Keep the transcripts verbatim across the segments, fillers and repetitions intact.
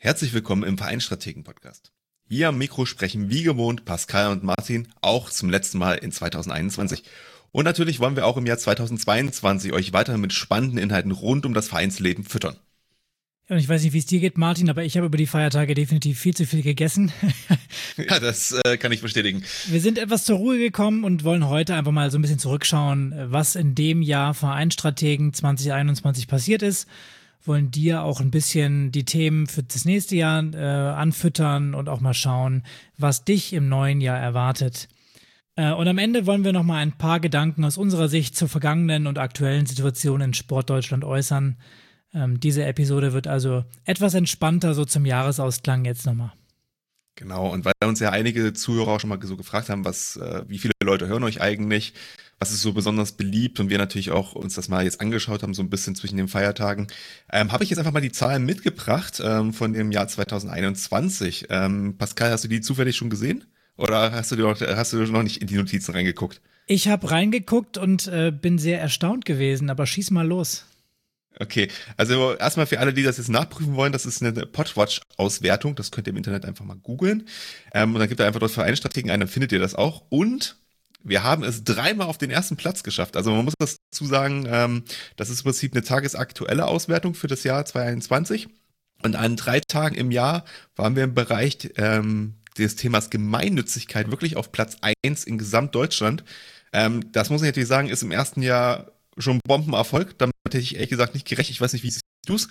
Herzlich willkommen im Vereinsstrategen-Podcast. Hier am Mikro sprechen wie gewohnt Pascal und Martin, auch zum letzten Mal in zweitausendeinundzwanzig. Und natürlich wollen wir auch im Jahr zweitausendzweiundzwanzig euch weiter mit spannenden Inhalten rund um das Vereinsleben füttern. Und ich weiß nicht, wie es dir geht, Martin, aber ich habe über die Feiertage definitiv viel zu viel gegessen. Ja, das äh, kann ich bestätigen. Wir sind etwas zur Ruhe gekommen und wollen heute einfach mal so ein bisschen zurückschauen, was in dem Jahr Vereinsstrategen zwanzig einundzwanzig passiert ist. Wollen dir auch ein bisschen die Themen für das nächste Jahr äh, anfüttern und auch mal schauen, was dich im neuen Jahr erwartet. Äh, und am Ende wollen wir noch mal ein paar Gedanken aus unserer Sicht zur vergangenen und aktuellen Situation in Sportdeutschland äußern. Ähm, diese Episode wird also etwas entspannter, so zum Jahresausklang jetzt nochmal. Genau, und weil uns ja einige Zuhörer auch schon mal so gefragt haben, was, äh, wie viele Leute hören euch eigentlich, was ist so besonders beliebt und wir natürlich auch uns das mal jetzt angeschaut haben, so ein bisschen zwischen den Feiertagen, ähm, habe ich jetzt einfach mal die Zahlen mitgebracht ähm, von dem Jahr zweitausendeinundzwanzig. Ähm, Pascal, hast du die zufällig schon gesehen? Oder hast du, noch, hast du noch nicht in die Notizen reingeguckt? Ich habe reingeguckt und äh, bin sehr erstaunt gewesen, aber schieß mal los. Okay, also erstmal für alle, die das jetzt nachprüfen wollen, das ist eine Podwatch-Auswertung, das könnt ihr im Internet einfach mal googeln. Ähm, und dann gebt ihr einfach dort Vereinsstrategen ein, dann findet ihr das auch. Und wir haben es dreimal auf den ersten Platz geschafft. Also man muss dazu sagen, ähm, das ist im Prinzip eine tagesaktuelle Auswertung für das Jahr zweitausendeinundzwanzig. Und an drei Tagen im Jahr waren wir im Bereich ähm, des Themas Gemeinnützigkeit wirklich auf Platz eins in Gesamtdeutschland. Ähm, das muss ich natürlich sagen, ist im ersten Jahr schon Bombenerfolg. Damit hätte ich ehrlich gesagt nicht gerechnet. Ich weiß nicht, wie siehst du es?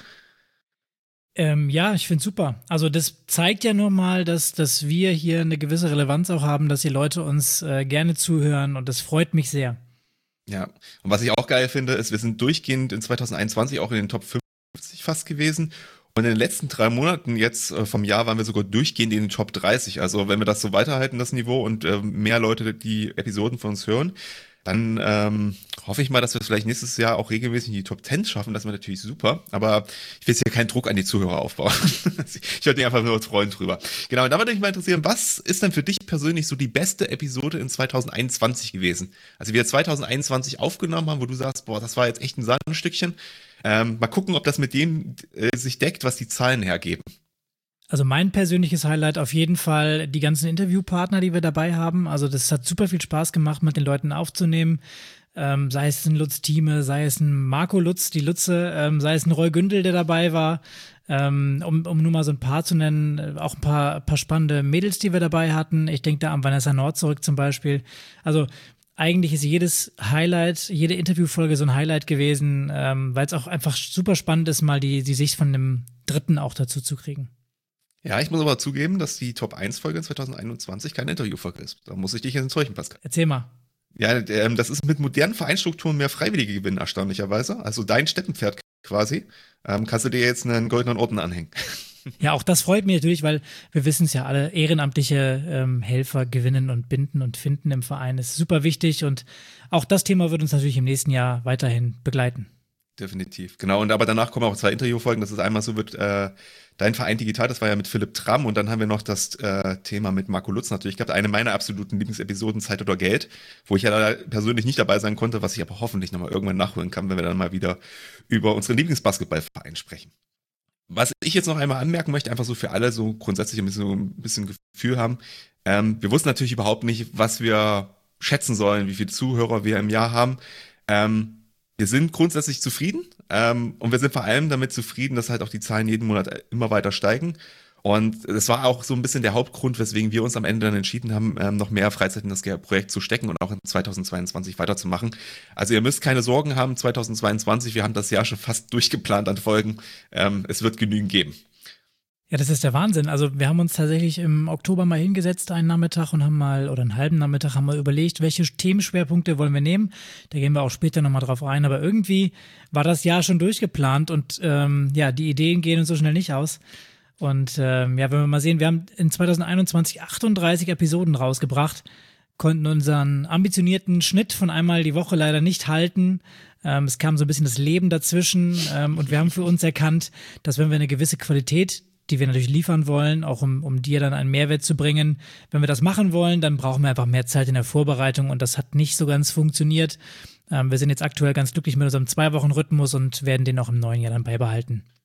Ähm, ja, ich finde es super. Also das zeigt ja nur mal, dass, dass wir hier eine gewisse Relevanz auch haben, dass die Leute uns äh, gerne zuhören und das freut mich sehr. Ja, und was ich auch geil finde, ist, wir sind durchgehend in zweitausendeinundzwanzig auch in den Top fünfzig fast gewesen. Und in den letzten drei Monaten jetzt äh, vom Jahr waren wir sogar durchgehend in den Top dreißig. Also wenn wir das so weiterhalten, das Niveau, und äh, mehr Leute die Episoden von uns hören, dann ähm, hoffe ich mal, dass wir es vielleicht nächstes Jahr auch regelmäßig in die Top Ten schaffen. Das wäre natürlich super. Aber ich will jetzt hier keinen Druck an die Zuhörer aufbauen. Ich würde mich einfach nur freuen drüber. Genau, und da würde mich mal interessieren, was ist denn für dich persönlich so die beste Episode in zweitausendeinundzwanzig gewesen? Also wir zweitausendeinundzwanzig aufgenommen haben, wo du sagst, boah, das war jetzt echt ein Sahnenstückchen. Ähm, mal gucken, ob das mit dem äh, sich deckt, was die Zahlen hergeben. Also mein persönliches Highlight auf jeden Fall die ganzen Interviewpartner, die wir dabei haben. Also das hat super viel Spaß gemacht, mit den Leuten aufzunehmen. Ähm, sei es ein Lutz Thieme, sei es ein Marco Lutz, die Lutze, ähm, sei es ein Roy Gündel, der dabei war. Ähm, um, um nur mal so ein paar zu nennen, auch ein paar, paar spannende Mädels, die wir dabei hatten. Ich denke da an Vanessa Nord zurück zum Beispiel. Also eigentlich ist jedes Highlight, jede Interviewfolge so ein Highlight gewesen, ähm, weil es auch einfach super spannend ist, mal die, die Sicht von einem Dritten auch dazu zu kriegen. Ja, ich muss aber zugeben, dass die Top eins Folge in zweitausendeinundzwanzig keine Interviewfolge ist. Da muss ich dich jetzt enttäuschen, Pascal. Erzähl mal. Ja, ähm, das ist mit modernen Vereinsstrukturen mehr Freiwillige gewinnen, erstaunlicherweise. Also dein Steppenpferd quasi. Ähm, kannst du dir jetzt einen goldenen Orden anhängen. Ja, auch das freut mich natürlich, weil wir wissen es ja alle, ehrenamtliche ähm, Helfer gewinnen und binden und finden im Verein ist super wichtig und auch das Thema wird uns natürlich im nächsten Jahr weiterhin begleiten. Definitiv, genau. Und aber danach kommen auch zwei Interviewfolgen. Das ist einmal so wird äh, Dein Verein Digital, das war ja mit Philipp Tramm, und dann haben wir noch das äh, Thema mit Marco Lutz natürlich. Ich glaube, eine meiner absoluten Lieblingsepisoden, Zeit oder Geld, wo ich ja leider persönlich nicht dabei sein konnte, was ich aber hoffentlich nochmal irgendwann nachholen kann, wenn wir dann mal wieder über unseren Lieblingsbasketballverein sprechen. Was ich jetzt noch einmal anmerken möchte, einfach so für alle so grundsätzlich ein bisschen, so ein bisschen Gefühl haben, ähm, wir wussten natürlich überhaupt nicht, was wir schätzen sollen, wie viele Zuhörer wir im Jahr haben. Ähm, Wir sind grundsätzlich zufrieden ähm, und wir sind vor allem damit zufrieden, dass halt auch die Zahlen jeden Monat immer weiter steigen. Und das war auch so ein bisschen der Hauptgrund, weswegen wir uns am Ende dann entschieden haben, ähm, noch mehr Freizeit in das Projekt zu stecken und auch in zweitausendzweiundzwanzig weiterzumachen. Also ihr müsst keine Sorgen haben, zweitausendzweiundzwanzig, wir haben das Jahr schon fast durchgeplant an Folgen. Ähm, es wird genügend geben. Ja, das ist der Wahnsinn. Also wir haben uns tatsächlich im Oktober mal hingesetzt, einen Nachmittag, und haben mal, oder einen halben Nachmittag, haben wir überlegt, welche Themenschwerpunkte wollen wir nehmen. Da gehen wir auch später nochmal drauf ein. Aber irgendwie war das Jahr schon durchgeplant und ähm, ja, die Ideen gehen uns so schnell nicht aus. Und ähm, ja, wenn wir mal sehen, wir haben in zweitausendeinundzwanzig achtunddreißig Episoden rausgebracht, konnten unseren ambitionierten Schnitt von einmal die Woche leider nicht halten. Ähm, es kam so ein bisschen das Leben dazwischen ähm, und wir haben für uns erkannt, dass wenn wir eine gewisse Qualität, die wir natürlich liefern wollen, auch um, um dir dann einen Mehrwert zu bringen. Wenn wir das machen wollen, dann brauchen wir einfach mehr Zeit in der Vorbereitung und das hat nicht so ganz funktioniert. Ähm, wir sind jetzt aktuell ganz glücklich mit unserem Zwei-Wochen-Rhythmus und werden den auch im neuen Jahr dann beibehalten.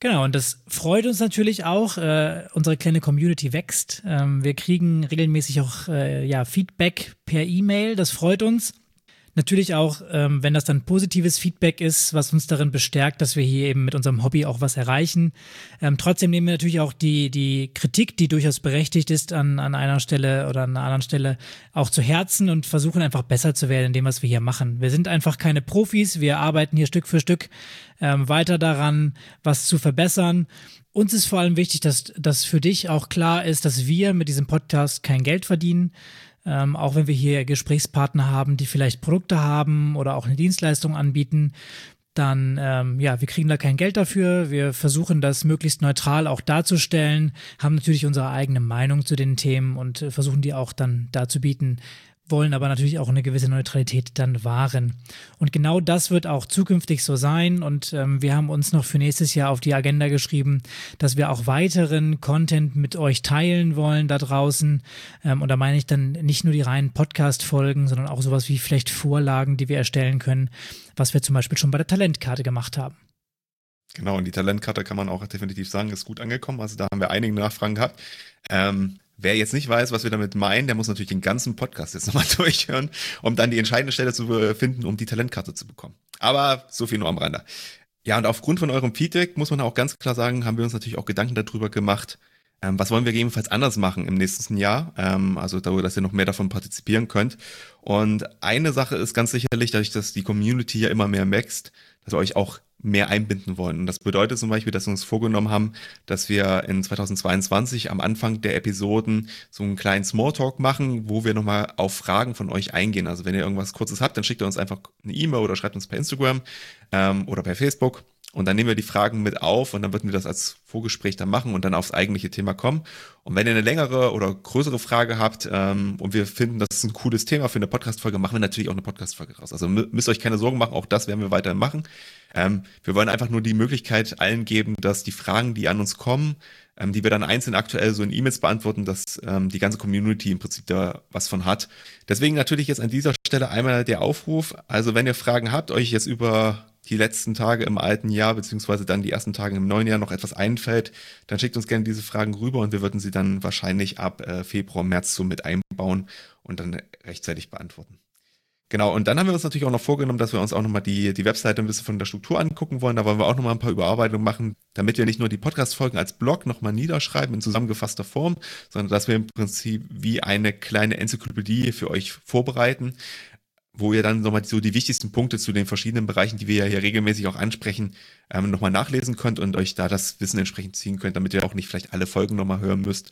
Genau, und das freut uns natürlich auch. Äh, unsere kleine Community wächst. Ähm, wir kriegen regelmäßig auch äh, ja, Feedback per E-Mail. Das freut uns. Natürlich auch, ähm, wenn das dann positives Feedback ist, was uns darin bestärkt, dass wir hier eben mit unserem Hobby auch was erreichen. Ähm, trotzdem nehmen wir natürlich auch die, die Kritik, die durchaus berechtigt ist, an, an einer Stelle oder an einer anderen Stelle auch zu Herzen und versuchen einfach besser zu werden in dem, was wir hier machen. Wir sind einfach keine Profis, wir arbeiten hier Stück für Stück ähm, weiter daran, was zu verbessern. Uns ist vor allem wichtig, dass, dass für dich auch klar ist, dass wir mit diesem Podcast kein Geld verdienen. Ähm, auch wenn wir hier Gesprächspartner haben, die vielleicht Produkte haben oder auch eine Dienstleistung anbieten, dann, ähm, ja, wir kriegen da kein Geld dafür. Wir versuchen das möglichst neutral auch darzustellen, haben natürlich unsere eigene Meinung zu den Themen und äh, versuchen die auch dann darzubieten, wollen aber natürlich auch eine gewisse Neutralität dann wahren. Und genau das wird auch zukünftig so sein und ähm, wir haben uns noch für nächstes Jahr auf die Agenda geschrieben, dass wir auch weiteren Content mit euch teilen wollen da draußen ähm, und da meine ich dann nicht nur die reinen Podcast-Folgen, sondern auch sowas wie vielleicht Vorlagen, die wir erstellen können, was wir zum Beispiel schon bei der Talentkarte gemacht haben. Genau, und die Talentkarte kann man auch definitiv sagen, ist gut angekommen, also da haben wir einige Nachfragen gehabt. Ähm, Wer jetzt nicht weiß, was wir damit meinen, der muss natürlich den ganzen Podcast jetzt nochmal durchhören, um dann die entscheidende Stelle zu finden, um die Talentkarte zu bekommen. Aber so viel nur am Rande. Ja, und aufgrund von eurem Feedback muss man auch ganz klar sagen, haben wir uns natürlich auch Gedanken darüber gemacht, ähm, was wollen wir gegebenenfalls anders machen im nächsten Jahr, ähm, also darüber, dass ihr noch mehr davon partizipieren könnt. Und eine Sache ist ganz sicherlich, dadurch, dass die Community ja immer mehr wächst, dass wir euch auch mehr einbinden wollen. Und das bedeutet zum Beispiel, dass wir uns vorgenommen haben, dass wir in zweitausendzweiundzwanzig am Anfang der Episoden so einen kleinen Smalltalk machen, wo wir nochmal auf Fragen von euch eingehen. Also wenn ihr irgendwas Kurzes habt, dann schickt ihr uns einfach eine E-Mail oder schreibt uns per Instagram ähm, oder per Facebook. Und dann nehmen wir die Fragen mit auf und dann würden wir das als Vorgespräch dann machen und dann aufs eigentliche Thema kommen. Und wenn ihr eine längere oder größere Frage habt ähm, und wir finden, das ist ein cooles Thema für eine Podcast-Folge, machen wir natürlich auch eine Podcast-Folge raus. Also müsst ihr euch keine Sorgen machen, auch das werden wir weiterhin machen. Ähm, wir wollen einfach nur die Möglichkeit allen geben, dass die Fragen, die an uns kommen, ähm, die wir dann einzeln aktuell so in E-Mails beantworten, dass ähm, die ganze Community im Prinzip da was von hat. Deswegen natürlich jetzt an dieser Stelle einmal der Aufruf. Also wenn ihr Fragen habt, euch jetzt über die letzten Tage im alten Jahr, beziehungsweise dann die ersten Tage im neuen Jahr noch etwas einfällt, dann schickt uns gerne diese Fragen rüber und wir würden sie dann wahrscheinlich ab äh, Februar, März so mit einbauen und dann rechtzeitig beantworten. Genau, und dann haben wir uns natürlich auch noch vorgenommen, dass wir uns auch nochmal die, die Webseite ein bisschen von der Struktur angucken wollen. Da wollen wir auch nochmal ein paar Überarbeitungen machen, damit wir nicht nur die Podcast-Folgen als Blog nochmal niederschreiben in zusammengefasster Form, sondern dass wir im Prinzip wie eine kleine Enzyklopädie für euch vorbereiten, wo ihr dann nochmal so die wichtigsten Punkte zu den verschiedenen Bereichen, die wir ja hier regelmäßig auch ansprechen, ähm, nochmal nachlesen könnt und euch da das Wissen entsprechend ziehen könnt, damit ihr auch nicht vielleicht alle Folgen nochmal hören müsst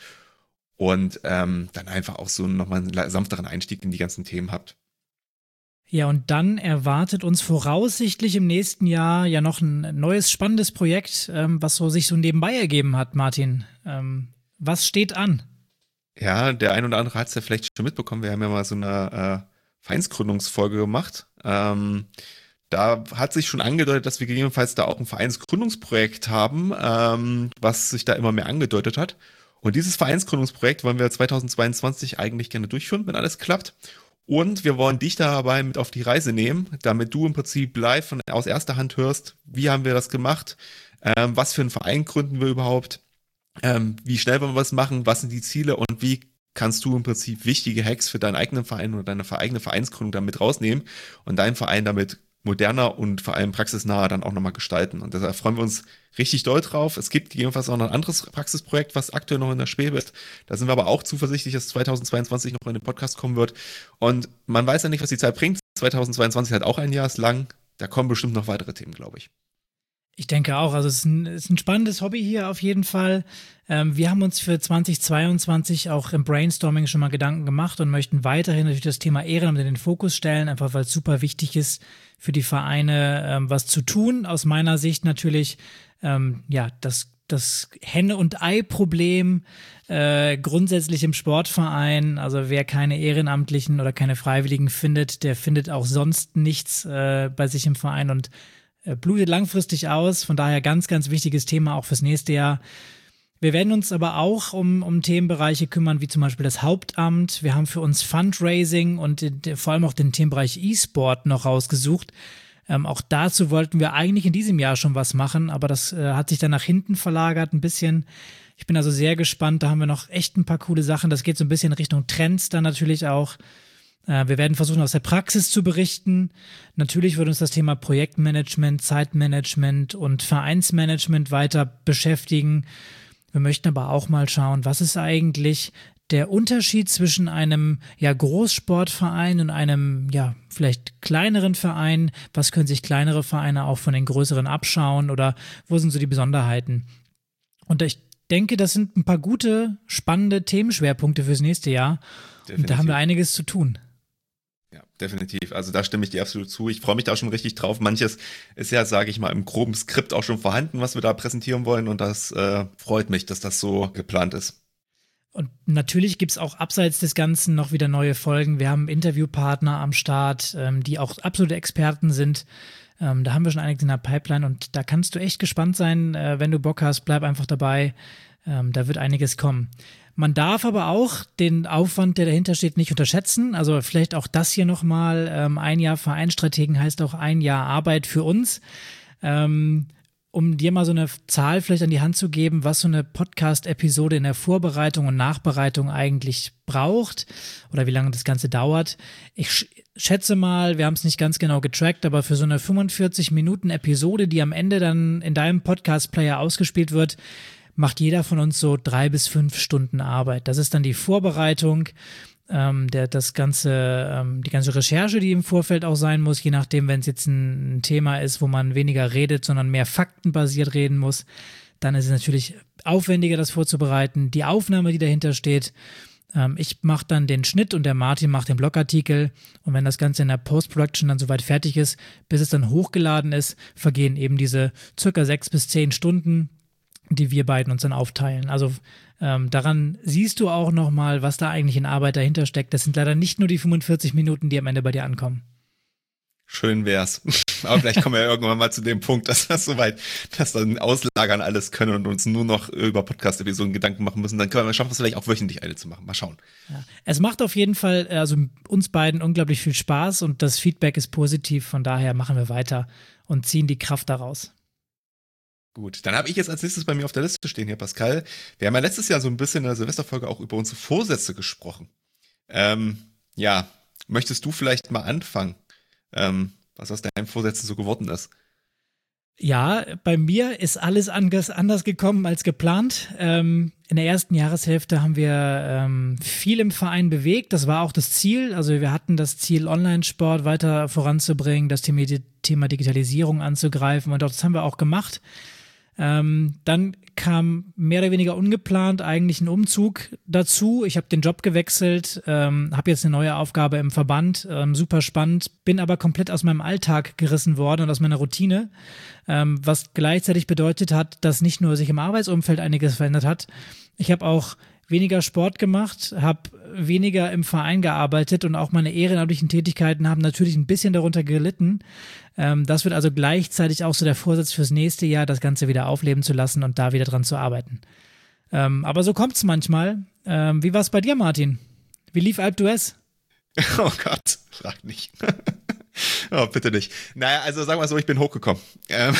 und ähm, dann einfach auch so nochmal einen sanfteren Einstieg in die ganzen Themen habt. Ja, und dann erwartet uns voraussichtlich im nächsten Jahr ja noch ein neues spannendes Projekt, ähm, was so sich so nebenbei ergeben hat, Martin. Ähm, was steht an? Ja, der ein oder andere hat es ja vielleicht schon mitbekommen. Wir haben ja mal so eine äh, Vereinsgründungsfolge gemacht. Ähm, da hat sich schon angedeutet, dass wir gegebenenfalls da auch ein Vereinsgründungsprojekt haben, ähm, was sich da immer mehr angedeutet hat. Und dieses Vereinsgründungsprojekt wollen wir zweitausendzweiundzwanzig eigentlich gerne durchführen, wenn alles klappt. Und wir wollen dich dabei mit auf die Reise nehmen, damit du im Prinzip live von, aus erster Hand hörst, wie haben wir das gemacht, ähm, was für einen Verein gründen wir überhaupt, ähm, wie schnell wollen wir was machen, was sind die Ziele und wie kannst du im Prinzip wichtige Hacks für deinen eigenen Verein oder deine eigene Vereinsgründung damit rausnehmen und deinen Verein damit moderner und vor allem praxisnaher dann auch nochmal gestalten. Und deshalb freuen wir uns richtig doll drauf. Es gibt gegebenenfalls auch noch ein anderes Praxisprojekt, was aktuell noch in der Schwebe ist. Da sind wir aber auch zuversichtlich, dass zweitausendzweiundzwanzig noch in den Podcast kommen wird. Und man weiß ja nicht, was die Zeit bringt. zweitausendzweiundzwanzig hat auch ein Jahr, ist lang. Da kommen bestimmt noch weitere Themen, glaube ich. Ich denke auch, also es ist ein, es ist ein spannendes Hobby hier auf jeden Fall. Ähm, wir haben uns für zweitausendzweiundzwanzig auch im Brainstorming schon mal Gedanken gemacht und möchten weiterhin natürlich das Thema Ehrenamt in den Fokus stellen, einfach weil es super wichtig ist, für die Vereine ähm, was zu tun. Aus meiner Sicht natürlich, ähm, ja, das, das Henne- und Ei-Problem äh, grundsätzlich im Sportverein. Also wer keine Ehrenamtlichen oder keine Freiwilligen findet, der findet auch sonst nichts äh, bei sich im Verein und blutet langfristig aus, von daher ganz, ganz wichtiges Thema auch fürs nächste Jahr. Wir werden uns aber auch um, um Themenbereiche kümmern, wie zum Beispiel das Hauptamt. Wir haben für uns Fundraising und den, vor allem auch den Themenbereich E-Sport noch rausgesucht. Ähm, auch dazu wollten wir eigentlich in diesem Jahr schon was machen, aber das äh, hat sich dann nach hinten verlagert ein bisschen. Ich bin also sehr gespannt, da haben wir noch echt ein paar coole Sachen. Das geht so ein bisschen Richtung Trends dann natürlich auch. Äh, wir werden versuchen, aus der Praxis zu berichten. Natürlich wird uns das Thema Projektmanagement, Zeitmanagement und Vereinsmanagement weiter beschäftigen. Wir möchten aber auch mal schauen, was ist eigentlich der Unterschied zwischen einem ja, Großsportverein und einem ja vielleicht kleineren Verein. Was können sich kleinere Vereine auch von den größeren abschauen oder wo sind so die Besonderheiten? Und ich denke, das sind ein paar gute, spannende Themenschwerpunkte fürs nächste Jahr. Definitiv. Und da haben wir einiges zu tun. Ja, definitiv. Also da stimme ich dir absolut zu. Ich freue mich da schon richtig drauf. Manches ist ja, sage ich mal, im groben Skript auch schon vorhanden, was wir da präsentieren wollen. Und das äh, freut mich, dass das so geplant ist. Und natürlich gibt es auch abseits des Ganzen noch wieder neue Folgen. Wir haben Interviewpartner am Start, ähm, die auch absolute Experten sind. Ähm, da haben wir schon einiges in der Pipeline und da kannst du echt gespannt sein. Äh, wenn du Bock hast, bleib einfach dabei. Ähm, da wird einiges kommen. Man darf aber auch den Aufwand, der dahinter steht, nicht unterschätzen. Also vielleicht auch das hier nochmal. Ähm, ein Jahr Vereinsstrategen heißt auch ein Jahr Arbeit für uns. Ähm, um dir mal so eine Zahl vielleicht an die Hand zu geben, was so eine Podcast-Episode in der Vorbereitung und Nachbereitung eigentlich braucht oder wie lange das Ganze dauert. Ich sch- schätze mal, wir haben es nicht ganz genau getrackt, aber für so eine fünfundvierzig Minuten Episode, die am Ende dann in deinem Podcast-Player ausgespielt wird, macht jeder von uns so drei bis fünf Stunden Arbeit. Das ist dann die Vorbereitung, ähm, der, das ganze, ähm, die ganze Recherche, die im Vorfeld auch sein muss, je nachdem, wenn es jetzt ein, ein Thema ist, wo man weniger redet, sondern mehr faktenbasiert reden muss, dann ist es natürlich aufwendiger, das vorzubereiten. Die Aufnahme, die dahinter steht, ähm, ich mache dann den Schnitt und der Martin macht den Blogartikel und wenn das Ganze in der Post-Production dann soweit fertig ist, bis es dann hochgeladen ist, vergehen eben diese circa sechs bis zehn Stunden, die wir beiden uns dann aufteilen. Also ähm, daran siehst du auch nochmal, was da eigentlich in Arbeit dahinter steckt. Das sind leider nicht nur die fünfundvierzig Minuten, die am Ende bei dir ankommen. Schön wär's. Aber vielleicht kommen wir ja irgendwann mal zu dem Punkt, dass das soweit, dass dann auslagern alles können und uns nur noch über Podcast-Episoden Gedanken machen müssen. Dann können wir schaffen, es vielleicht auch wöchentlich eine zu machen. Mal schauen. Ja. Es macht auf jeden Fall, also uns beiden unglaublich viel Spaß und das Feedback ist positiv. Von daher machen wir weiter und ziehen die Kraft daraus. Gut, dann habe ich jetzt als nächstes bei mir auf der Liste stehen hier, Pascal. Wir haben ja letztes Jahr so ein bisschen in der Silvesterfolge auch über unsere Vorsätze gesprochen. Ähm, ja, möchtest du vielleicht mal anfangen, ähm, was aus deinen Vorsätzen so geworden ist? Ja, bei mir ist alles anders, anders gekommen als geplant. Ähm, in der ersten Jahreshälfte haben wir ähm, viel im Verein bewegt. Das war auch das Ziel. Also wir hatten das Ziel, Online-Sport weiter voranzubringen, das Thema, Thema Digitalisierung anzugreifen und das haben wir auch gemacht. Ähm, dann kam mehr oder weniger ungeplant eigentlich ein Umzug dazu. Ich habe den Job gewechselt, ähm, habe jetzt eine neue Aufgabe im Verband, ähm, super spannend, bin aber komplett aus meinem Alltag gerissen worden und aus meiner Routine, ähm, was gleichzeitig bedeutet hat, dass nicht nur sich im Arbeitsumfeld einiges verändert hat. Ich habe auch weniger Sport gemacht, habe weniger im Verein gearbeitet und auch meine ehrenamtlichen Tätigkeiten haben natürlich ein bisschen darunter gelitten. Ähm, das wird also gleichzeitig auch so der Vorsatz fürs nächste Jahr, das Ganze wieder aufleben zu lassen und da wieder dran zu arbeiten. Ähm, aber so kommt es manchmal. Ähm, wie war es bei dir, Martin? Wie lief Alpe d'Huez? Oh Gott, frag nicht. Oh, bitte nicht. Naja, also sagen wir mal so, ich bin hochgekommen. Ähm,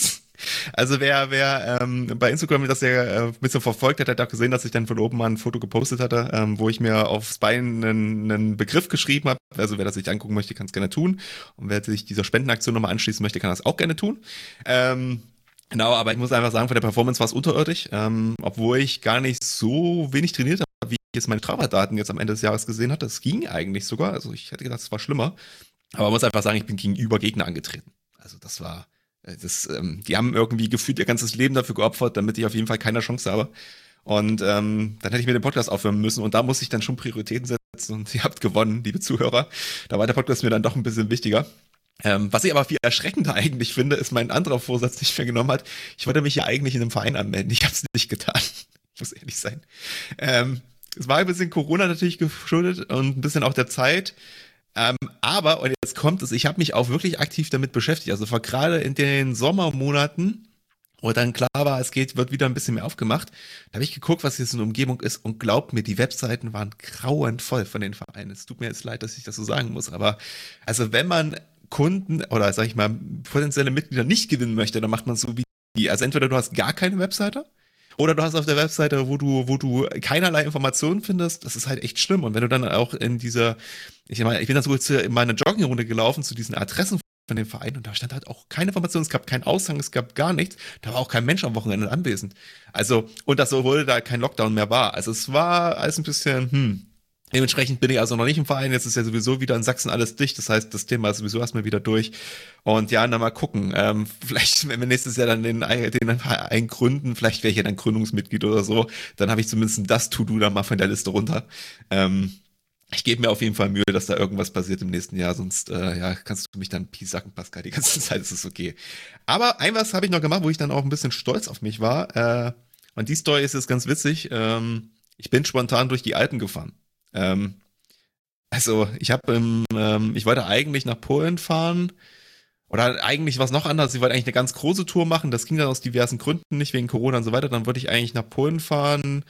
Also wer, wer ähm, bei Instagram das ja äh, ein bisschen verfolgt hat, hat auch gesehen, dass ich dann von oben mal ein Foto gepostet hatte, ähm, wo ich mir aufs Bein einen, einen Begriff geschrieben habe. Also wer das sich angucken möchte, kann es gerne tun. Und wer sich dieser Spendenaktion nochmal anschließen möchte, kann das auch gerne tun. Ähm, genau, aber ich muss einfach sagen, von der Performance war es unterirdisch, ähm, obwohl ich gar nicht so wenig trainiert habe, wie ich jetzt meine Strava-Daten jetzt am Ende des Jahres gesehen hatte. Es ging eigentlich sogar, also ich hätte gedacht, es war schlimmer. Aber man muss einfach sagen, ich bin gegenüber Gegner angetreten. Also das war... Das, ähm, die haben irgendwie gefühlt ihr ganzes Leben dafür geopfert, damit ich auf jeden Fall keine Chance habe. Und ähm, dann hätte ich mir den Podcast aufhören müssen und da muss ich dann schon Prioritäten setzen und ihr habt gewonnen, liebe Zuhörer. Da war der Podcast mir dann doch ein bisschen wichtiger. Ähm, was ich aber viel erschreckender eigentlich finde, ist mein anderer Vorsatz, den ich mir genommen hat. Ich wollte mich ja eigentlich in einem Verein anmelden. Ich habe es nicht getan. Ich muss ehrlich sein. Ähm, es war ein bisschen Corona natürlich geschuldet und ein bisschen auch der Zeit. Ähm, aber, und jetzt kommt es, ich habe mich auch wirklich aktiv damit beschäftigt. Also gerade in den Sommermonaten, wo dann klar war, es geht, wird wieder ein bisschen mehr aufgemacht, da habe ich geguckt, was jetzt in der Umgebung ist und glaubt mir, die Webseiten waren grauenvoll von den Vereinen. Es tut mir jetzt leid, dass ich das so sagen muss, aber also wenn man Kunden oder sag ich mal potenzielle Mitglieder nicht gewinnen möchte, dann macht man es so wie die. Also entweder du hast gar keine Webseite oder du hast auf der Webseite, wo du, wo du keinerlei Informationen findest. Das ist halt echt schlimm. Und wenn du dann auch in dieser, ich meine, ich bin dann so jetzt in meine Joggingrunde gelaufen zu diesen Adressen von dem Verein und da stand halt auch keine Information, es gab keinen Aushang, es gab gar nichts. Da war auch kein Mensch am Wochenende anwesend. Also, und das, obwohl da kein Lockdown mehr war. Also es war alles ein bisschen, hm. Dementsprechend bin ich also noch nicht im Verein. Jetzt ist ja sowieso wieder in Sachsen alles dicht. Das heißt, das Thema ist sowieso erstmal wieder durch. Und ja, dann mal gucken. Ähm, vielleicht, wenn wir nächstes Jahr dann den, den Verein gründen, vielleicht wäre ich ja dann Gründungsmitglied oder so. Dann habe ich zumindest das To-Do dann mal von der Liste runter. Ähm, ich gebe mir auf jeden Fall Mühe, dass da irgendwas passiert im nächsten Jahr. Sonst äh, ja, kannst du mich dann piesacken, Pascal. Die ganze Zeit ist es okay. Aber ein was habe ich noch gemacht, wo ich dann auch ein bisschen stolz auf mich war. Äh, und die Story ist jetzt ganz witzig. Ähm, ich bin spontan durch die Alpen gefahren. Ähm, also ich habe im, ähm, ich wollte eigentlich nach Polen fahren oder eigentlich war es noch anders. Ich wollte eigentlich eine ganz große Tour machen. Das ging dann aus diversen Gründen nicht wegen Corona und so weiter. Dann wollte ich eigentlich nach Polen fahren,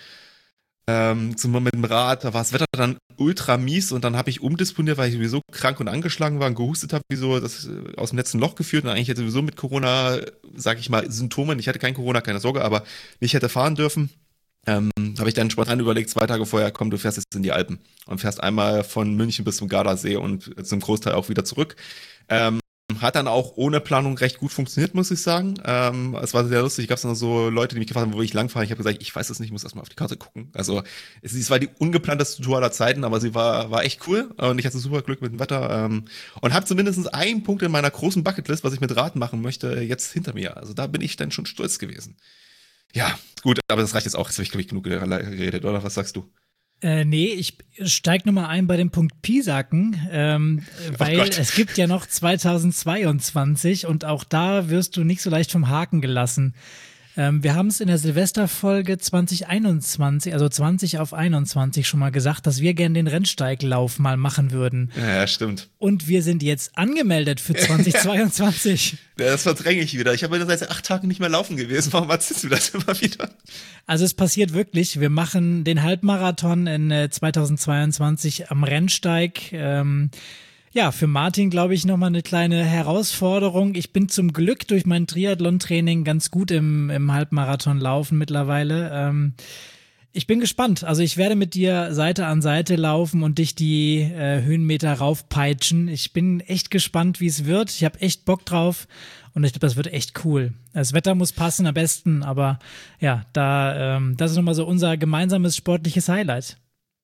ähm, zum mit dem Rad. Da war das Wetter dann ultra mies und dann habe ich umdisponiert, weil ich sowieso krank und angeschlagen war und gehustet habe, wie so das äh, aus dem letzten Loch geführt und eigentlich hätte sowieso mit Corona, sag ich mal, Symptomen. Ich hatte kein Corona, keine Sorge, aber nicht hätte fahren dürfen. Ähm, habe ich dann spontan überlegt, zwei Tage vorher, komm, du fährst jetzt in die Alpen und fährst einmal von München bis zum Gardasee und zum Großteil auch wieder zurück. Ähm, hat dann auch ohne Planung recht gut funktioniert, muss ich sagen. Ähm, es war sehr lustig, gab es noch so Leute, die mich gefragt haben, wo ich langfahre. Ich habe gesagt, ich weiß es nicht, ich muss erstmal auf die Karte gucken. Also es, es war die ungeplanteste Tour aller Zeiten, aber sie war war echt cool und ich hatte super Glück mit dem Wetter ähm, und habe zumindest einen Punkt in meiner großen Bucketlist, was ich mit Rad machen möchte, jetzt hinter mir. Also da bin ich dann schon stolz gewesen. Ja, gut, aber das reicht jetzt auch. Jetzt habe ich, glaube ich, genug geredet, oder? Was sagst du? Äh, nee, ich steig nochmal ein bei dem Punkt Pisacken, ähm, weil oh es gibt ja noch zweitausendzweiundzwanzig und auch da wirst du nicht so leicht vom Haken gelassen. Ähm, wir haben es in der Silvesterfolge zwanzig einundzwanzig, also zwanzig auf einundzwanzig schon mal gesagt, dass wir gerne den Rennsteiglauf mal machen würden. Ja, ja, stimmt. Und wir sind jetzt angemeldet für zweitausendzweiundzwanzig. Ja, das verdränge ich wieder. Ich habe seit acht Tagen nicht mehr laufen gewesen. Warum erzählst du das immer wieder? Also es passiert wirklich. Wir machen den Halbmarathon in äh, zweitausendzweiundzwanzig am Rennsteig. Ähm, Ja, für Martin, glaube ich, nochmal eine kleine Herausforderung. Ich bin zum Glück durch mein Triathlon-Training ganz gut im, im Halbmarathon laufen mittlerweile. Ähm, ich bin gespannt. Also ich werde mit dir Seite an Seite laufen und dich die äh, Höhenmeter raufpeitschen. Ich bin echt gespannt, wie es wird. Ich habe echt Bock drauf und ich glaube, das wird echt cool. Das Wetter muss passen am besten, aber ja, da ähm, das ist nochmal so unser gemeinsames sportliches Highlight.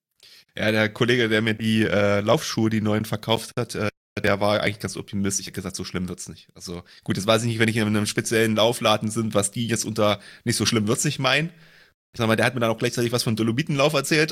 Ja, der Kollege, der mir die äh, Laufschuhe, die neuen verkauft hat, äh, der war eigentlich ganz optimistisch. Ich habe gesagt, so schlimm wird's nicht. Also gut, jetzt weiß ich nicht, wenn ich in einem speziellen Laufladen sind, was die jetzt unter nicht so schlimm wird's nicht meinen. Sag mal, der hat mir dann auch gleichzeitig was von Dolomitenlauf erzählt.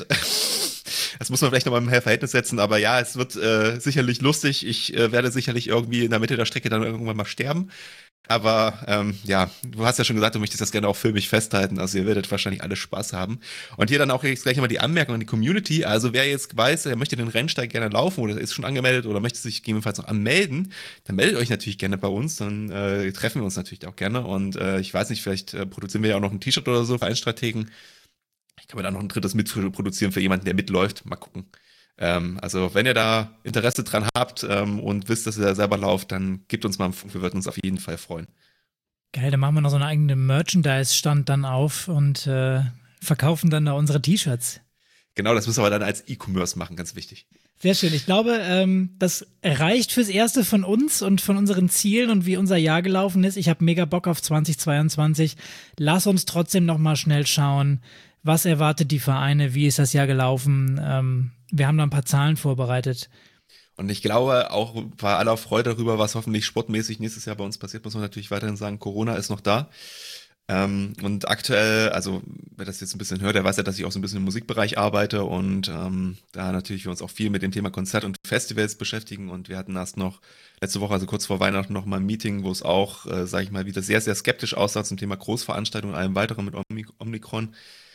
Das muss man vielleicht nochmal im Verhältnis setzen, aber ja, es wird äh, sicherlich lustig. Ich äh, werde sicherlich irgendwie in der Mitte der Strecke dann irgendwann mal sterben. Aber ähm, ja, du hast ja schon gesagt, du möchtest das gerne auch filmisch festhalten, also ihr werdet wahrscheinlich alle Spaß haben. Und hier dann auch jetzt gleich mal die Anmerkung an die Community, also wer jetzt weiß, er möchte den Rennsteig gerne laufen oder ist schon angemeldet oder möchte sich gegebenenfalls noch anmelden, dann meldet euch natürlich gerne bei uns, dann äh, treffen wir uns natürlich auch gerne und äh, ich weiß nicht, vielleicht äh, produzieren wir ja auch noch ein T-Shirt oder so für Einstrategen. Ich kann mir da noch ein drittes mitproduzieren für jemanden, der mitläuft, mal gucken. Ähm, also wenn ihr da Interesse dran habt ähm, und wisst, dass ihr da selber lauft, dann gebt uns mal einen Funk, wir würden uns auf jeden Fall freuen. Geil, dann machen wir noch so einen eigenen Merchandise-Stand dann auf und äh, verkaufen dann da unsere T-Shirts. Genau, das müssen wir dann als E-Commerce machen, ganz wichtig. Sehr schön. Ich glaube, ähm, das reicht fürs Erste von uns und von unseren Zielen und wie unser Jahr gelaufen ist. Ich habe mega Bock auf zweitausendzweiundzwanzig. Lass uns trotzdem noch mal schnell schauen, was erwartet die Vereine, wie ist das Jahr gelaufen. Ähm, wir haben da ein paar Zahlen vorbereitet. Und ich glaube, auch bei aller Freude darüber, was hoffentlich sportmäßig nächstes Jahr bei uns passiert, muss man natürlich weiterhin sagen, Corona ist noch da. Ähm, und aktuell, also wer das jetzt ein bisschen hört, der weiß ja, dass ich auch so ein bisschen im Musikbereich arbeite und ähm, da natürlich wir uns auch viel mit dem Thema Konzert und Festivals beschäftigen und wir hatten erst noch letzte Woche, also kurz vor Weihnachten, noch mal ein Meeting, wo es auch, äh, sage ich mal, wieder sehr, sehr skeptisch aussah zum Thema Großveranstaltungen und allem weiteren mit Omikron.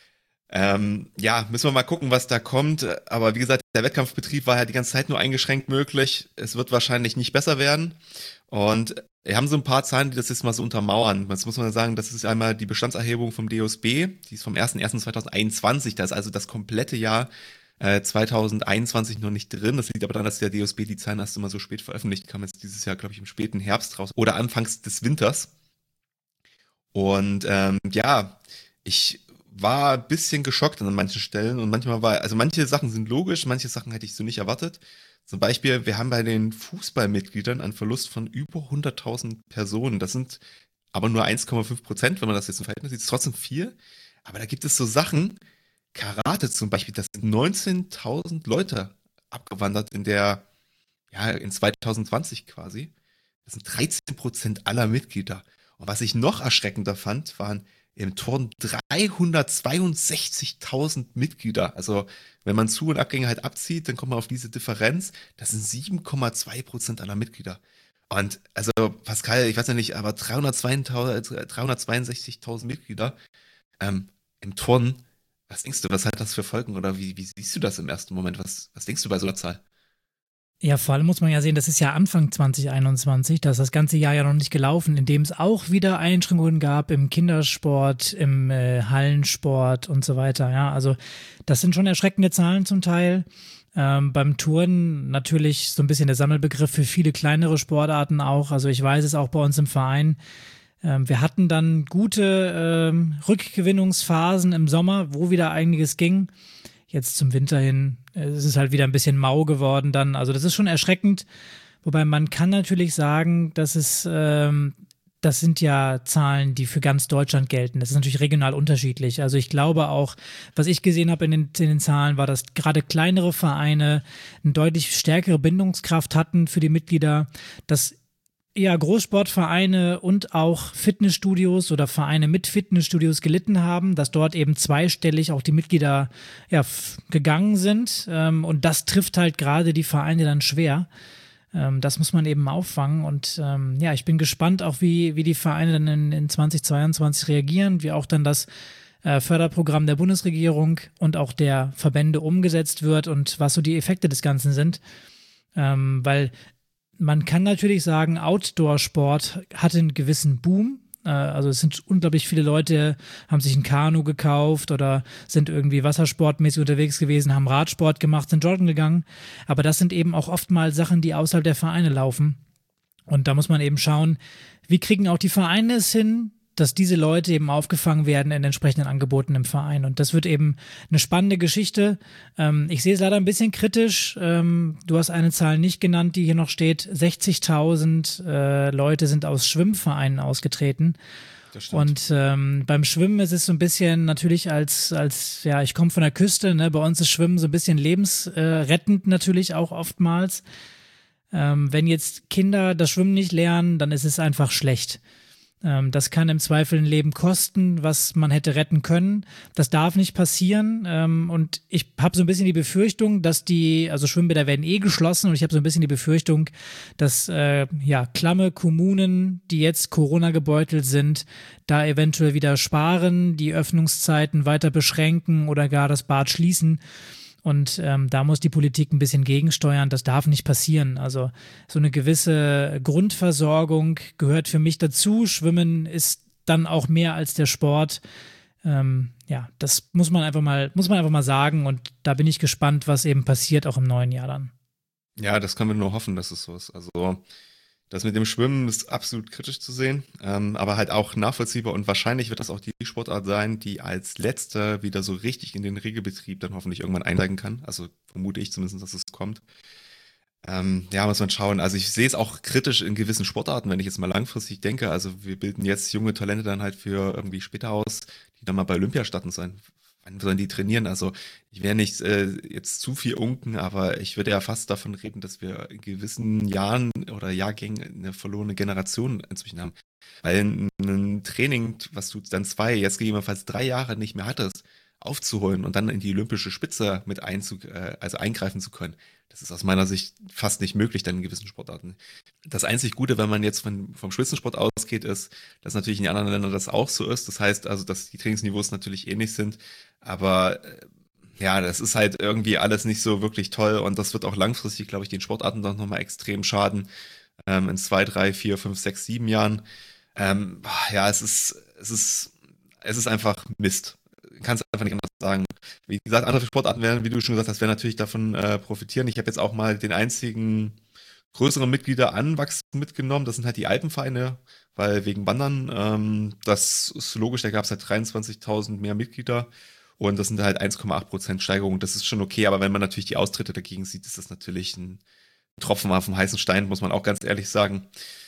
Ähm, ja, müssen wir mal gucken, was da kommt. Aber wie gesagt, der Wettkampfbetrieb war ja die ganze Zeit nur eingeschränkt möglich. Es wird wahrscheinlich nicht besser werden. Und wir haben so ein paar Zahlen, die das jetzt mal so untermauern. Jetzt muss man sagen, das ist einmal die Bestandserhebung vom D O S B. Die ist vom erster erster zweitausendeinundzwanzig. Das ist also das komplette Jahr äh, zwanzig einundzwanzig noch nicht drin. Das liegt aber daran, dass der D O S B die Zahlen erst immer so spät veröffentlicht, kam jetzt dieses Jahr, glaube ich, im späten Herbst raus oder anfangs des Winters. Und ähm, ja, ich war ein bisschen geschockt an manchen Stellen und manchmal war, also manche Sachen sind logisch, manche Sachen hätte ich so nicht erwartet. Zum Beispiel, wir haben bei den Fußballmitgliedern einen Verlust von über hunderttausend Personen. Das sind aber nur eins Komma fünf Prozent, wenn man das jetzt im Verhältnis sieht, ist trotzdem viel. Aber da gibt es so Sachen, Karate zum Beispiel, das sind neunzehntausend Leute abgewandert in der, ja, in zwanzig zwanzig quasi. Das sind dreizehn Prozent aller Mitglieder. Und was ich noch erschreckender fand, waren im Turn dreihundertzweiundsechzigtausend Mitglieder. Also wenn man Zu- und Abgänge halt abzieht, dann kommt man auf diese Differenz. Das sind sieben Komma zwei Prozent aller Mitglieder. Und also Pascal, ich weiß ja nicht, aber dreihundertzweiundsechzigtausend Mitglieder ähm, im Turn, was denkst du, was hat das für Folgen? Oder wie, wie siehst du das im ersten Moment? Was, was denkst du bei so einer Zahl? Ja, vor allem muss man ja sehen, das ist ja Anfang zwanzig einundzwanzig, da ist das ganze Jahr ja noch nicht gelaufen, in dem es auch wieder Einschränkungen gab im Kindersport, im äh, Hallensport und so weiter. Ja, also das sind schon erschreckende Zahlen zum Teil. Ähm, beim Touren natürlich so ein bisschen der Sammelbegriff für viele kleinere Sportarten auch. Also ich weiß es auch bei uns im Verein. Ähm, wir hatten dann gute ähm, Rückgewinnungsphasen im Sommer, wo wieder einiges ging. Jetzt zum Winter hin äh, ist es halt wieder ein bisschen mau geworden dann. Also das ist schon erschreckend. Wobei man kann natürlich sagen, dass es, ähm, das sind ja Zahlen, die für ganz Deutschland gelten. Das ist natürlich regional unterschiedlich. Also ich glaube auch, was ich gesehen habe in den, in den Zahlen, war, dass gerade kleinere Vereine eine deutlich stärkere Bindungskraft hatten für die Mitglieder, dass ja, Großsportvereine und auch Fitnessstudios oder Vereine mit Fitnessstudios gelitten haben, dass dort eben zweistellig auch die Mitglieder ja, f- gegangen sind. Ähm, und das trifft halt gerade die Vereine dann schwer. Ähm, das muss man eben auffangen. Und ähm, ja, ich bin gespannt auch, wie, wie die Vereine dann in, in zwanzig zweiundzwanzig reagieren, wie auch dann das äh, Förderprogramm der Bundesregierung und auch der Verbände umgesetzt wird und was so die Effekte des Ganzen sind. Ähm, weil man kann natürlich sagen, Outdoor-Sport hatte einen gewissen Boom. Äh, Also es sind unglaublich viele Leute, haben sich ein Kanu gekauft oder sind irgendwie wassersportmäßig unterwegs gewesen, haben Radsport gemacht, sind joggen gegangen. Aber das sind eben auch oftmals Sachen, die außerhalb der Vereine laufen. Und da muss man eben schauen, wie kriegen auch die Vereine es hin, dass diese Leute eben aufgefangen werden in entsprechenden Angeboten im Verein. Und das wird eben eine spannende Geschichte. Ähm, ich sehe es leider ein bisschen kritisch. Ähm, du hast eine Zahl nicht genannt, die hier noch steht. sechzigtausend äh, Leute sind aus Schwimmvereinen ausgetreten. Das stimmt. Und ähm, beim Schwimmen ist es so ein bisschen natürlich als, als ja, ich komme von der Küste, ne? Bei uns ist Schwimmen so ein bisschen lebensrettend natürlich auch oftmals. Ähm, wenn jetzt Kinder das Schwimmen nicht lernen, dann ist es einfach schlecht. Ähm, das kann im Zweifel ein Leben kosten, was man hätte retten können. Das darf nicht passieren. Ähm, und ich habe so ein bisschen die Befürchtung, dass die, also Schwimmbäder werden eh geschlossen und ich habe so ein bisschen die Befürchtung, dass äh, ja klamme Kommunen, die jetzt Corona gebeutelt sind, da eventuell wieder sparen, die Öffnungszeiten weiter beschränken oder gar das Bad schließen. Und ähm, da muss die Politik ein bisschen gegensteuern. Das darf nicht passieren. Also so eine gewisse Grundversorgung gehört für mich dazu. Schwimmen ist dann auch mehr als der Sport. Ähm, ja, das muss man einfach mal, muss man einfach mal sagen. Und da bin ich gespannt, was eben passiert, auch im neuen Jahr dann. Ja, das können wir nur hoffen, dass es so ist. Also das mit dem Schwimmen ist absolut kritisch zu sehen, ähm, aber halt auch nachvollziehbar und wahrscheinlich wird das auch die Sportart sein, die als letzte wieder so richtig in den Regelbetrieb dann hoffentlich irgendwann einsteigen kann. Also vermute ich zumindest, dass es kommt. Ähm, ja, muss man schauen. Also ich sehe es auch kritisch in gewissen Sportarten, wenn ich jetzt mal langfristig denke. Also wir bilden jetzt junge Talente dann halt für irgendwie später aus, die dann mal bei Olympia starten sollen. Wann sollen die trainieren? Also ich wäre nicht äh, jetzt zu viel unken, aber ich würde ja fast davon reden, dass wir in gewissen Jahren oder Jahrgängen eine verlorene Generation inzwischen haben. Weil ein, ein Training, was du dann zwei, jetzt gegebenenfalls drei Jahre nicht mehr hattest, aufzuholen und dann in die olympische Spitze mit einzu, äh, also eingreifen zu können, das ist aus meiner Sicht fast nicht möglich dann in gewissen Sportarten. Das einzig Gute, wenn man jetzt von, vom Spitzensport ausgeht, ist, dass natürlich in den anderen Ländern das auch so ist. Das heißt also, dass die Trainingsniveaus natürlich ähnlich sind, aber äh, ja, das ist halt irgendwie alles nicht so wirklich toll und das wird auch langfristig, glaube ich, den Sportarten doch nochmal extrem schaden. Ähm, in zwei, drei, vier, fünf, sechs, sieben Jahren. Ähm, ja, es ist, es ist, es ist einfach Mist. kannst einfach nicht anders sagen. Wie gesagt, andere Sportarten werden, wie du schon gesagt hast, werden natürlich davon äh, profitieren. Ich habe jetzt auch mal den einzigen größeren Mitgliederanwachs mitgenommen. Das sind halt die Alpenvereine, weil wegen Wandern, ähm, das ist logisch, da gab es halt dreiundzwanzigtausend mehr Mitglieder und das sind halt eins Komma acht Prozent Steigerung. Das ist schon okay, aber wenn man natürlich die Austritte dagegen sieht, ist das natürlich ein Tropfen auf dem heißen Stein, muss man auch ganz ehrlich sagen.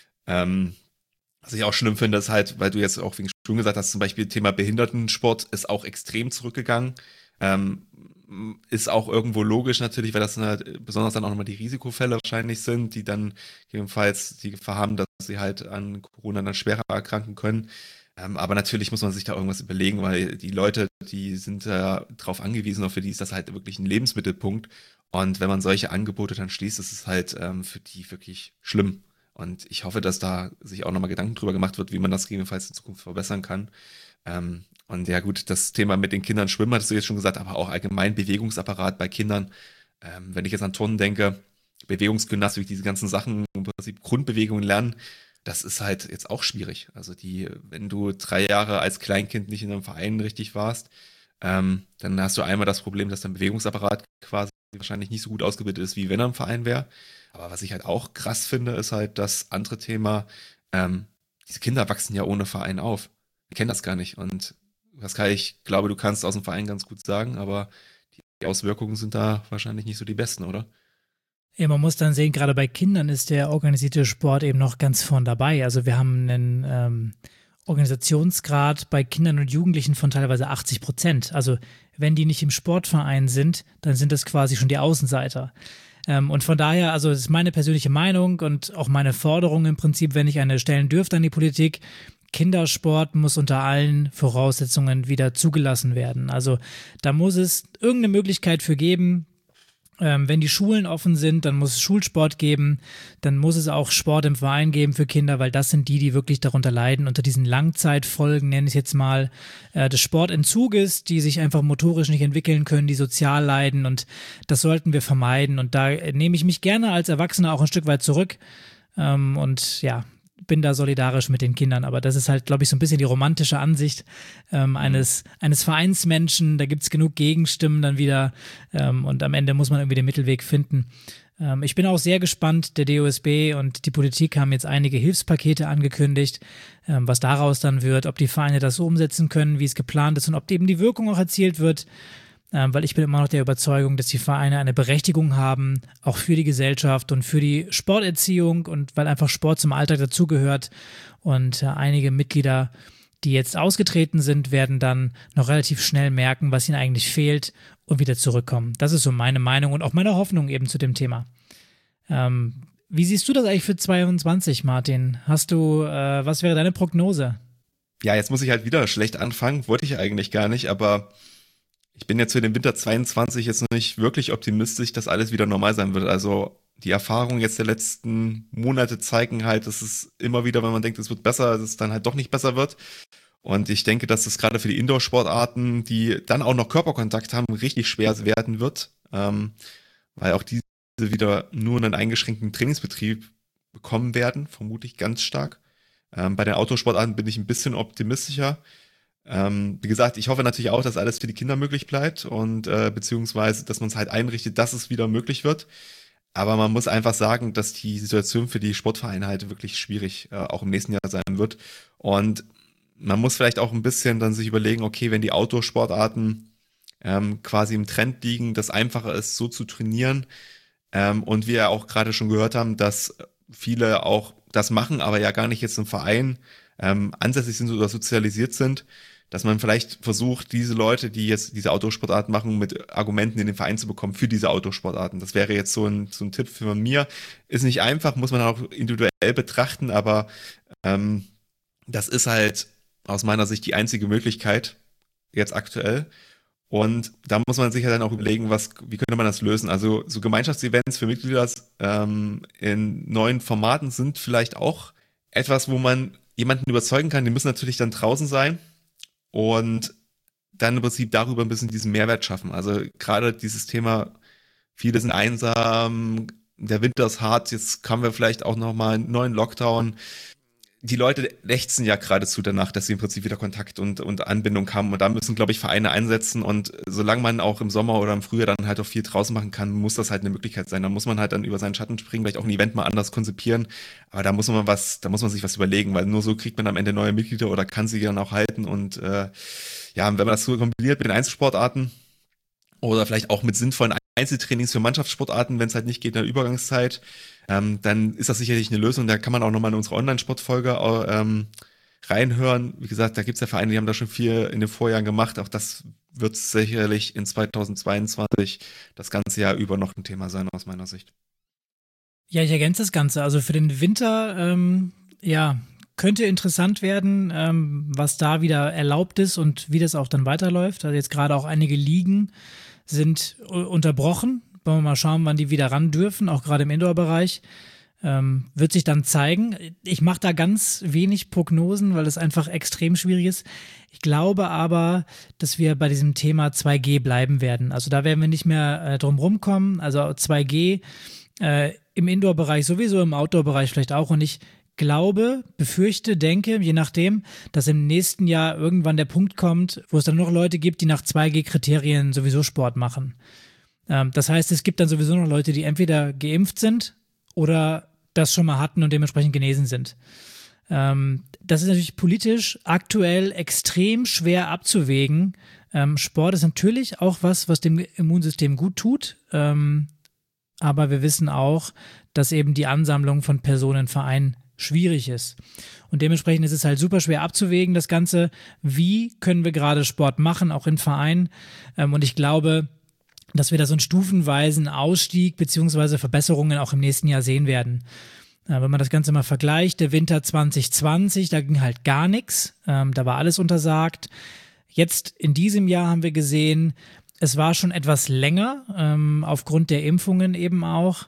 Ähm, Was ich auch schlimm finde, ist halt, weil du jetzt auch wegen Schulen gesagt hast, zum Beispiel Thema Behindertensport ist auch extrem zurückgegangen. Ähm, ist auch irgendwo logisch natürlich, weil das dann halt besonders dann auch nochmal die Risikofälle wahrscheinlich sind, die dann gegebenenfalls die Gefahr haben, dass sie halt an Corona dann schwerer erkranken können. Ähm, aber natürlich muss man sich da irgendwas überlegen, weil die Leute, die sind ja drauf angewiesen, auch für die ist das halt wirklich ein Lebensmittelpunkt. Und wenn man solche Angebote dann schließt, ist es halt ähm, für die wirklich schlimm. Und ich hoffe, dass da sich auch nochmal Gedanken drüber gemacht wird, wie man das gegebenenfalls in Zukunft verbessern kann. Ähm, und ja gut, das Thema mit den Kindern schwimmen, hattest du jetzt schon gesagt, aber auch allgemein Bewegungsapparat bei Kindern. Ähm, wenn ich jetzt an Turnen denke, Bewegungsgymnastik, diese ganzen Sachen, im Prinzip Grundbewegungen lernen, das ist halt jetzt auch schwierig. Also die, wenn du drei Jahre als Kleinkind nicht in einem Verein richtig warst, ähm, dann hast du einmal das Problem, dass dein Bewegungsapparat quasi wahrscheinlich nicht so gut ausgebildet ist, wie wenn er im Verein wäre. Aber was ich halt auch krass finde, ist halt das andere Thema, ähm, diese Kinder wachsen ja ohne Verein auf. Wir kennen das gar nicht. Und Pascal, ich glaube, du kannst aus dem Verein ganz gut sagen, aber die Auswirkungen sind da wahrscheinlich nicht so die besten, oder? Ja, man muss dann sehen, gerade bei Kindern ist der organisierte Sport eben noch ganz vorn dabei. Also wir haben einen ähm, Organisationsgrad bei Kindern und Jugendlichen von teilweise achtzig Prozent. Also wenn die nicht im Sportverein sind, dann sind das quasi schon die Außenseiter. Ähm, und von daher, also das ist meine persönliche Meinung und auch meine Forderung im Prinzip, wenn ich eine stellen dürfte an die Politik, Kindersport muss unter allen Voraussetzungen wieder zugelassen werden. Also da muss es irgendeine Möglichkeit für geben. Ähm, wenn die Schulen offen sind, dann muss es Schulsport geben, dann muss es auch Sport im Verein geben für Kinder, weil das sind die, die wirklich darunter leiden, unter diesen Langzeitfolgen, nenne ich es jetzt mal, äh, des Sportentzuges, die sich einfach motorisch nicht entwickeln können, die sozial leiden und das sollten wir vermeiden und da nehme ich mich gerne als Erwachsener auch ein Stück weit zurück ähm, und ja, bin da solidarisch mit den Kindern, aber das ist halt, glaube ich, so ein bisschen die romantische Ansicht ähm, eines, eines Vereinsmenschen, da gibt es genug Gegenstimmen dann wieder ähm, und am Ende muss man irgendwie den Mittelweg finden. Ähm, ich bin auch sehr gespannt, der D O S B und die Politik haben jetzt einige Hilfspakete angekündigt, ähm, was daraus dann wird, ob die Vereine das so umsetzen können, wie es geplant ist und ob eben die Wirkung auch erzielt wird. Weil ich bin immer noch der Überzeugung, dass die Vereine eine Berechtigung haben, auch für die Gesellschaft und für die Sporterziehung und weil einfach Sport zum Alltag dazugehört. Und äh, einige Mitglieder, die jetzt ausgetreten sind, werden dann noch relativ schnell merken, was ihnen eigentlich fehlt und wieder zurückkommen. Das ist so meine Meinung und auch meine Hoffnung eben zu dem Thema. Ähm, wie siehst du das eigentlich für zweiundzwanzig, Martin? Hast du, äh, was wäre deine Prognose? Ja, jetzt muss ich halt wieder schlecht anfangen, wollte ich eigentlich gar nicht, aber ich bin jetzt für den Winter zweiundzwanzig jetzt noch nicht wirklich optimistisch, dass alles wieder normal sein wird. Also die Erfahrungen jetzt der letzten Monate zeigen halt, dass es immer wieder, wenn man denkt, es wird besser, dass es dann halt doch nicht besser wird. Und ich denke, dass es gerade für die Indoor-Sportarten, die dann auch noch Körperkontakt haben, richtig schwer werden wird, ähm, weil auch diese wieder nur einen eingeschränkten Trainingsbetrieb bekommen werden, vermute ich ganz stark. Ähm, bei den Autosportarten bin ich ein bisschen optimistischer. Ähm, wie gesagt, ich hoffe natürlich auch, dass alles für die Kinder möglich bleibt und äh, beziehungsweise, dass man es halt einrichtet, dass es wieder möglich wird. Aber man muss einfach sagen, dass die Situation für die Sportvereine halt wirklich schwierig äh, auch im nächsten Jahr sein wird. Und man muss vielleicht auch ein bisschen dann sich überlegen, okay, wenn die Outdoor-Sportarten ähm, quasi im Trend liegen, das einfacher ist, so zu trainieren. Ähm, und wir ja auch gerade schon gehört haben, dass viele auch das machen, aber ja gar nicht jetzt im Verein ähm, ansässig sind oder sozialisiert sind, dass man vielleicht versucht, diese Leute, die jetzt diese Autosportarten machen, mit Argumenten in den Verein zu bekommen für diese Autosportarten. Das wäre jetzt so ein, so ein Tipp für mir. Ist nicht einfach, muss man auch individuell betrachten, aber ähm, das ist halt aus meiner Sicht die einzige Möglichkeit jetzt aktuell. Und da muss man sich ja dann auch überlegen, was, wie könnte man das lösen? Also so Gemeinschaftsevents für Mitglieder ähm, in neuen Formaten sind vielleicht auch etwas, wo man jemanden überzeugen kann. Die müssen natürlich dann draußen sein und dann im Prinzip darüber ein bisschen diesen Mehrwert schaffen. Also gerade dieses Thema, viele sind einsam, der Winter ist hart, jetzt haben wir vielleicht auch nochmal einen neuen Lockdown. die Leute lechzen ja geradezu danach, dass sie im Prinzip wieder Kontakt und, und Anbindung haben. Und da müssen, glaube ich, Vereine einsetzen. Und solange man auch im Sommer oder im Frühjahr dann halt auch viel draußen machen kann, muss das halt eine Möglichkeit sein. Da muss man halt dann über seinen Schatten springen, vielleicht auch ein Event mal anders konzipieren. Aber da muss man was, da muss man sich was überlegen, weil nur so kriegt man am Ende neue Mitglieder oder kann sie dann auch halten. Und äh, ja, wenn man das so kombiniert mit den Einzelsportarten oder vielleicht auch mit sinnvollen Einzeltrainings für Mannschaftssportarten, wenn es halt nicht geht in der Übergangszeit, ähm, dann ist das sicherlich eine Lösung. Da kann man auch nochmal in unsere Online-Sportfolge ähm, reinhören. Wie gesagt, da gibt es ja Vereine, die haben da schon viel in den Vorjahren gemacht. Auch das wird sicherlich in zweitausendzweiundzwanzig das ganze Jahr über noch ein Thema sein, aus meiner Sicht. Ja, ich ergänze das Ganze. Also für den Winter, ähm, ja, könnte interessant werden, ähm, was da wieder erlaubt ist und wie das auch dann weiterläuft. Also jetzt gerade auch einige Ligen sind unterbrochen. Wollen wir mal schauen, wann die wieder ran dürfen, auch gerade im Indoor-Bereich. Ähm, wird sich dann zeigen. Ich mache da ganz wenig Prognosen, weil es einfach extrem schwierig ist. Ich glaube aber, dass wir bei diesem Thema zwei G bleiben werden. Also da werden wir nicht mehr äh, drum rumkommen. Also zwei G äh, im Indoor-Bereich sowieso, im Outdoor-Bereich vielleicht auch. Und ich glaube, befürchte, denke, je nachdem, dass im nächsten Jahr irgendwann der Punkt kommt, wo es dann noch Leute gibt, die nach zwei G Kriterien sowieso Sport machen. Ähm, das heißt, es gibt dann sowieso noch Leute, die entweder geimpft sind oder das schon mal hatten und dementsprechend genesen sind. Ähm, das ist natürlich politisch aktuell extrem schwer abzuwägen. Ähm, Sport ist natürlich auch was, was dem Immunsystem gut tut, ähm, aber wir wissen auch, dass eben die Ansammlung von Personen in Vereinen schwierig ist. Und dementsprechend ist es halt super schwer abzuwägen, das Ganze. Wie können wir gerade Sport machen, auch in Vereinen? Ähm, und ich glaube, dass wir da so einen stufenweisen Ausstieg beziehungsweise Verbesserungen auch im nächsten Jahr sehen werden. Äh, wenn man das Ganze mal vergleicht, der Winter zwanzig zwanzig, da ging halt gar nichts. Ähm, da war alles untersagt. Jetzt in diesem Jahr haben wir gesehen, es war schon etwas länger, ähm, aufgrund der Impfungen eben auch.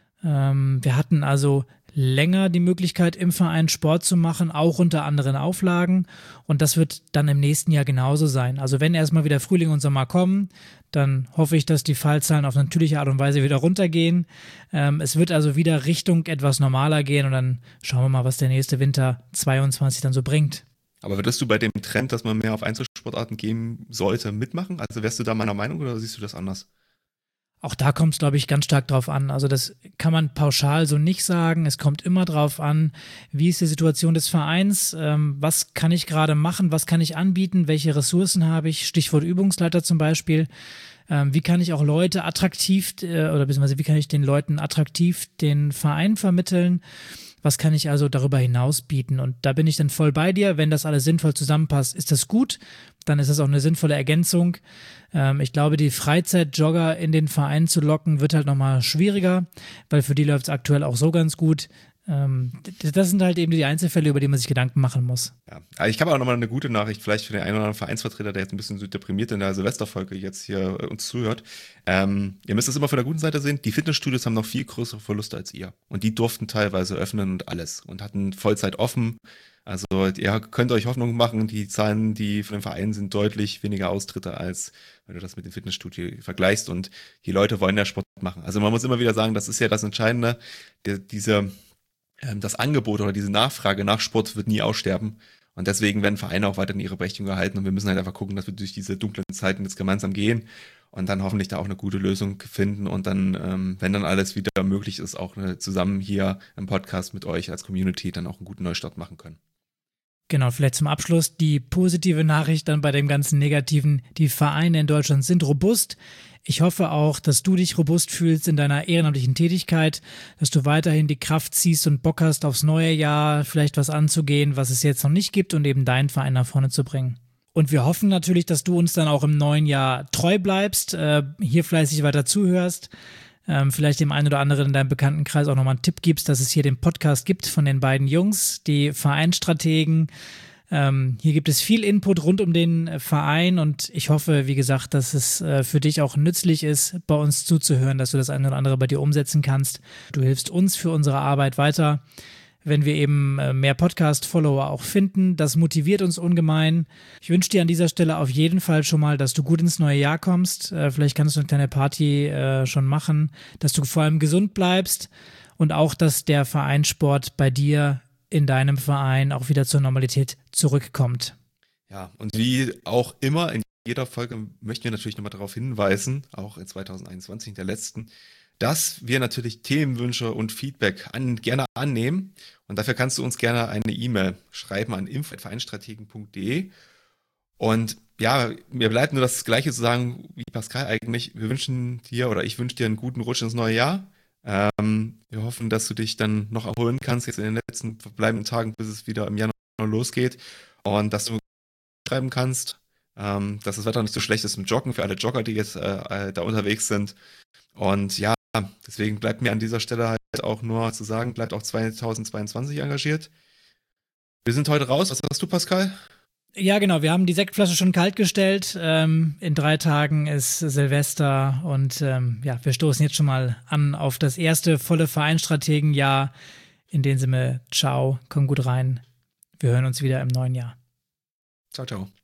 Ähm, wir hatten also länger die Möglichkeit, im Verein Sport zu machen, auch unter anderen Auflagen. Und das wird dann im nächsten Jahr genauso sein. Also wenn erstmal wieder Frühling und Sommer kommen, dann hoffe ich, dass die Fallzahlen auf natürliche Art und Weise wieder runtergehen. Ähm, es wird also wieder Richtung etwas normaler gehen und dann schauen wir mal, was der nächste Winter zweiundzwanzig dann so bringt. Aber würdest du bei dem Trend, dass man mehr auf Einzelsportarten gehen sollte, mitmachen? Also wärst du da meiner Meinung oder siehst du das anders? Auch da kommt es, glaube ich, ganz stark drauf an. Also das kann man pauschal so nicht sagen. Es kommt immer drauf an, wie ist die Situation des Vereins, ähm, was kann ich gerade machen, was kann ich anbieten, welche Ressourcen habe ich, Stichwort Übungsleiter zum Beispiel. Ähm, wie kann ich auch Leute attraktiv, äh, oder beziehungsweise wie kann ich den Leuten attraktiv den Verein vermitteln? Was kann ich also darüber hinaus bieten? Und da bin ich dann voll bei dir. Wenn das alles sinnvoll zusammenpasst, ist das gut. Dann ist das auch eine sinnvolle Ergänzung. Ähm, ich glaube, die Freizeitjogger in den Verein zu locken, wird halt nochmal schwieriger, weil für die läuft es aktuell auch so ganz gut. Ähm, das sind halt eben die Einzelfälle, über die man sich Gedanken machen muss. Ja, also ich habe auch nochmal eine gute Nachricht, vielleicht für den einen oder anderen Vereinsvertreter, der jetzt ein bisschen so deprimiert in der Silvesterfolge jetzt hier äh, uns zuhört. Ähm, ihr müsst es immer von der guten Seite sehen, die Fitnessstudios haben noch viel größere Verluste als ihr. Und die durften teilweise öffnen und alles und hatten Vollzeit offen. Also ihr könnt euch Hoffnung machen, die Zahlen, die von den Vereinen sind deutlich weniger Austritte, als wenn du das mit dem Fitnessstudio vergleichst. Und die Leute wollen ja Sport machen. Also man muss immer wieder sagen, das ist ja das Entscheidende, der, diese das Angebot oder diese Nachfrage nach Sport wird nie aussterben. Und deswegen werden Vereine auch weiterhin ihre Berechtigung erhalten. Und wir müssen halt einfach gucken, dass wir durch diese dunklen Zeiten jetzt gemeinsam gehen und dann hoffentlich da auch eine gute Lösung finden. Und dann, ähm, wenn dann alles wieder möglich ist, auch eine, zusammen hier im Podcast mit euch als Community dann auch einen guten Neustart machen können. Genau, vielleicht zum Abschluss die positive Nachricht dann bei dem ganzen Negativen. Die Vereine in Deutschland sind robust. Ich hoffe auch, dass du dich robust fühlst in deiner ehrenamtlichen Tätigkeit, dass du weiterhin die Kraft ziehst und Bock hast, aufs neue Jahr vielleicht was anzugehen, was es jetzt noch nicht gibt und eben deinen Verein nach vorne zu bringen. Und wir hoffen natürlich, dass du uns dann auch im neuen Jahr treu bleibst, äh, hier fleißig weiter zuhörst, ähm, vielleicht dem einen oder anderen in deinem Bekanntenkreis auch nochmal einen Tipp gibst, dass es hier den Podcast gibt von den beiden Jungs, die Vereinsstrategen. Ähm, hier gibt es viel Input rund um den Verein und ich hoffe, wie gesagt, dass es äh, für dich auch nützlich ist, bei uns zuzuhören, dass du das eine oder andere bei dir umsetzen kannst. Du hilfst uns für unsere Arbeit weiter, wenn wir eben äh, mehr Podcast-Follower auch finden. Das motiviert uns ungemein. Ich wünsche dir an dieser Stelle auf jeden Fall schon mal, dass du gut ins neue Jahr kommst. Äh, vielleicht kannst du eine kleine Party äh, schon machen, dass du vor allem gesund bleibst und auch, dass der Vereinssport bei dir in deinem Verein auch wieder zur Normalität zurückkommt. Ja, und wie auch immer in jeder Folge möchten wir natürlich nochmal darauf hinweisen, auch in zwanzig einundzwanzig, in der letzten, dass wir natürlich Themenwünsche und Feedback an, gerne annehmen. Und dafür kannst du uns gerne eine E-Mail schreiben an info at vereinsstrategen punkt de. Und ja, mir bleibt nur das Gleiche zu sagen wie Pascal eigentlich. Wir wünschen dir oder ich wünsche dir einen guten Rutsch ins neue Jahr. Ähm, wir hoffen, dass du dich dann noch erholen kannst jetzt in den letzten verbleibenden Tagen, bis es wieder im Januar losgeht. Und dass du schreiben kannst, ähm, dass das Wetter nicht so schlecht ist zum Joggen für alle Jogger, die jetzt äh, da unterwegs sind. Und ja, deswegen bleibt mir an dieser Stelle halt auch nur zu sagen, bleibt auch zweitausendzweiundzwanzig engagiert. Wir sind heute raus. Was sagst du, Pascal? Ja, genau. Wir haben die Sektflasche schon kalt gestellt. Ähm, in drei Tagen ist Silvester und ähm, ja, wir stoßen jetzt schon mal an auf das erste volle Vereinsstrategenjahr. In dem Sinne, ciao, komm gut rein. Wir hören uns wieder im neuen Jahr. Ciao, ciao.